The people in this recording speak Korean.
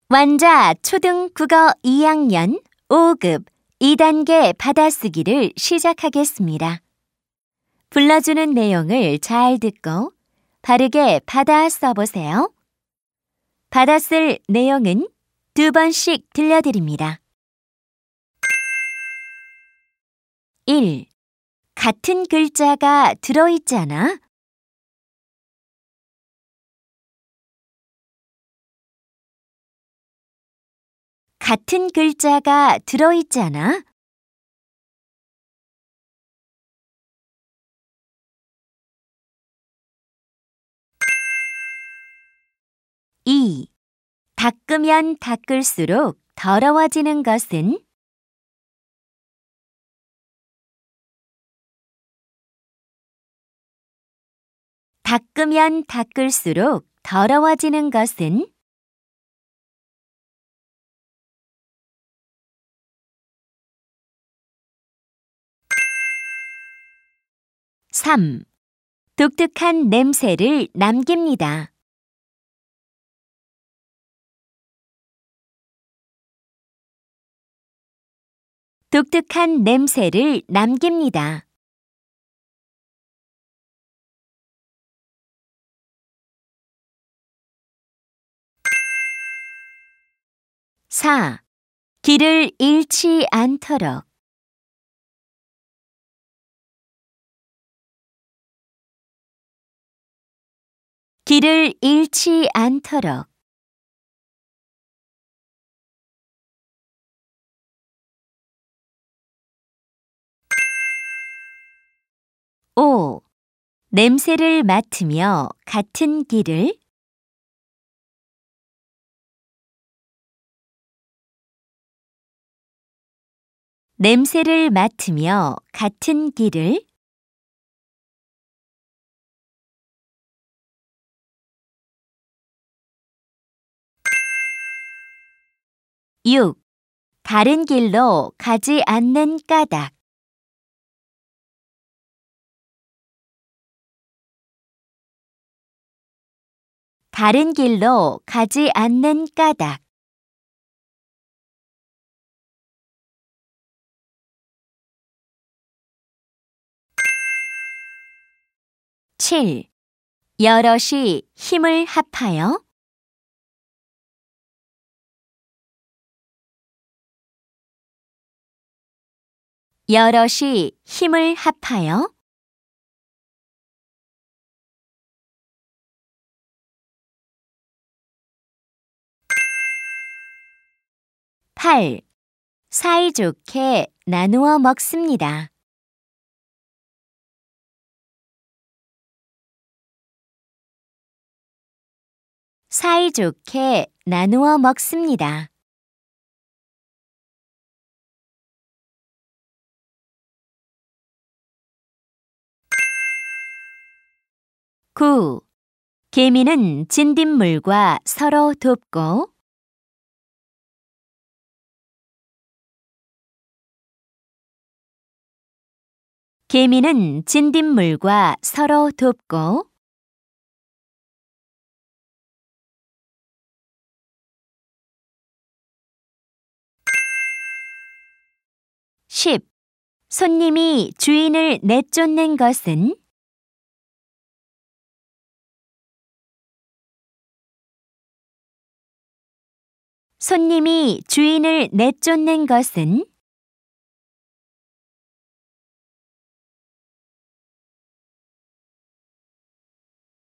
완자 초등국어 2학년 5급 2단계 받아쓰기를 시작하겠습니다. 불러주는 내용을 잘 듣고 바르게 받아 써보세요. 받아쓸 내용은 2번씩 들려드립니다. 1. 같은 글자가 들어있잖아. 같은 글자가 들어있잖아. 2. 닦으면 닦을수록 더러워지는 것은? 닦으면 닦을수록 더러워지는 것은? 3. 독특한 냄새를 남깁니다. 독특한 냄새를 남깁니다. 4. 길을 잃지 않도록. 길을 잃지 않도록. 5. 냄새를 맡으며 같은 길을. 냄새를 맡으며 같은 길을. 6. 다른 길로 가지 않는 까닭. 다른 길로 가지 않는 까닭. 7. 여럿이 힘을 합하여. 여럿이 힘을 합하여. 8. 사이좋게 나누어 먹습니다. 사이좋게 나누어 먹습니다. 9. 개미는 진딧물과 서로 돕고. 개미는 진딧물과 서로 돕고. 10. 손님이 주인을 내쫓는 것은? 손님이 주인을 내쫓는 것은?